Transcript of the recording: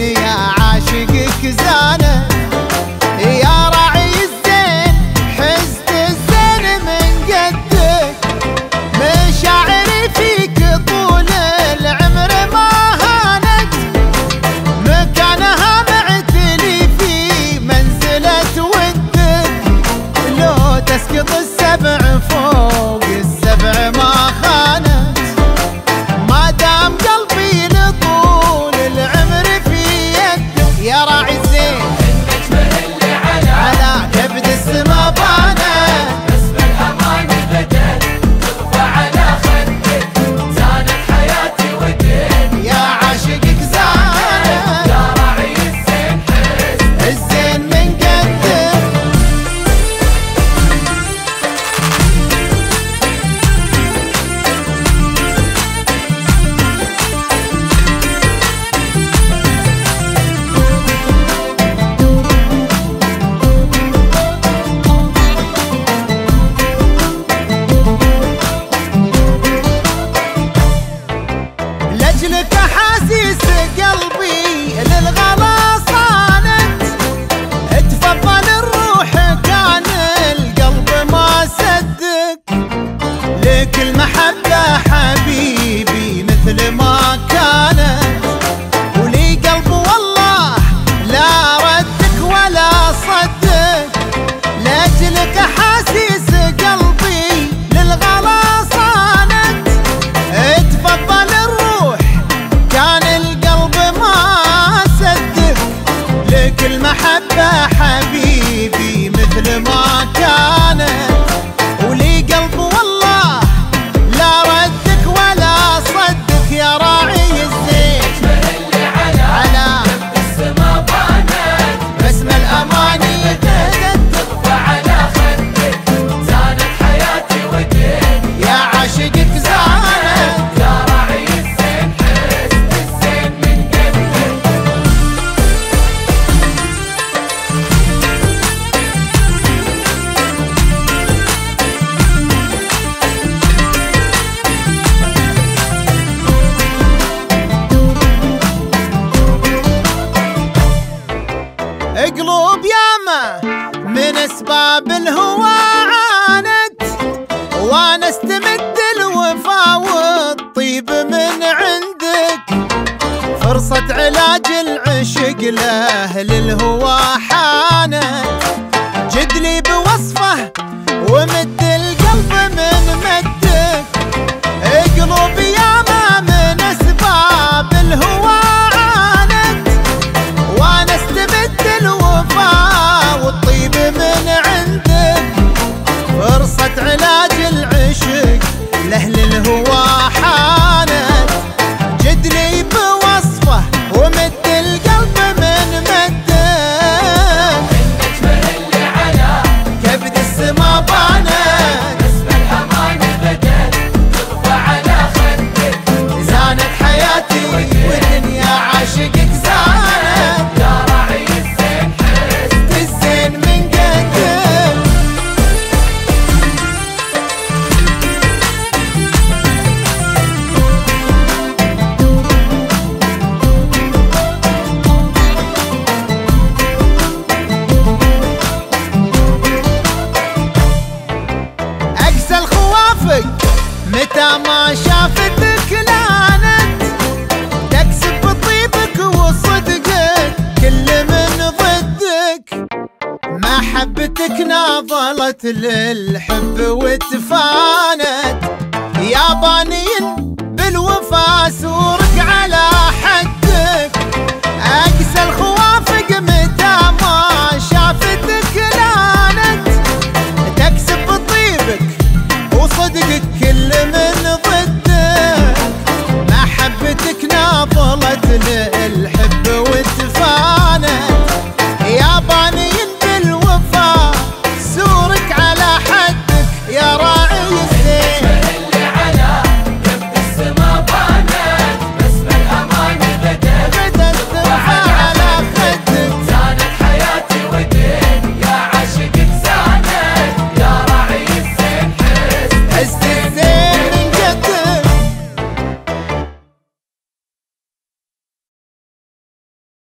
يا عاشقك زانت يا راعي الزين حزت الزين من قدك مشاعري فيك طول العمر ما هانت مكانها معتلي في منزلة ودك لو تسقط السبع فوق السبع ما خانت ما دام قلبي لطول العمر في يدك يا راعي الزين على كبد السما بانت باسم الأمان بدت تطفى على خدك زانت حياتي ودين يا عاشقك زانت يا راعي الزين حزت الزين من قدك لأجلك أحاسيس قلبي للغلا صانت تفضل الروح كان القلب ما صدق لك المحبة حبيبي مثل ما كانت ولي قلب والله لا ردك ولا صدق لأجلك أحاسيس قلبي للغلا صانت تفضل الروح كان القلب ما صدق لك المحبة حبيبي مثل ما كانت ولي قلب والله لا ردك ولا صدق يا راعي الزين اللي على السما بانت باسم الأماني تطفى على خدك زانت حياتي ودين يا عاشقك زانت يا راعي الزين حزت الزين من قدك قلوب ياما من اسباب الهوى عانت وانا استمد الوفا والطيب من عندك فرصة علاج العشق لاهل الهوى حانت جدلي بوصفه ومد القلب من مدك قلوب ياما من اسباب الهوى عانت وانا استمد الوفا والطيب من عندك فرصة علاج العشق لأهل الهوى حانت جدلي بوصفه ومد القلب من مدك النجم اللي على كبد السما بانت باسم الأمان بدت تطفى على خدك زانت حياتي والدنيا عاشقك زانت يا راعي الزين حزت الزين من قدك أقسى الخوافق متى ما شافتك لانت تكسب بطيبك وصدقك كل من ضدك محبتك ناضلت للحب وتفانت يا بانين بالوفا سور